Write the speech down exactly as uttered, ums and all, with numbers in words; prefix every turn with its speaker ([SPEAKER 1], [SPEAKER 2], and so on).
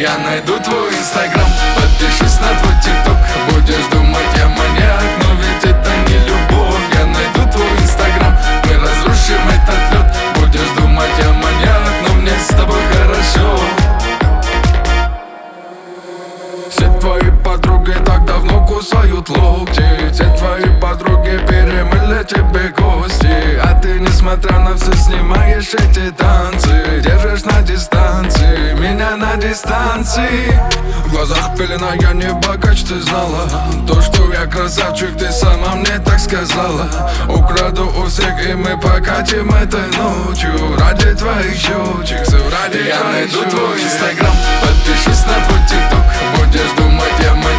[SPEAKER 1] Я найду твой инстаграм, подпишусь на твой тикток. Будешь думать, я маньяк, но ведь это не любовь. Я найду твой инстаграм, мы разрушим этот лед. Будешь думать, я маньяк, но мне с тобой хорошо. Все твои подруги так давно кусают локти. Все твои подруги перемыли тебе кости. А ты, несмотря на все, снимаешь эти танцы. Держишь на дистанции, меня на дистанции. В глазах пелена, я не богач, ты знала. То, что я красавчик, ты сама мне так сказала. Украду у всех, и мы покатим этой ночью. Ради твоих щечек, все ради. Я найду твой инстаграм, подпишусь на твой тикток. Будешь думать, я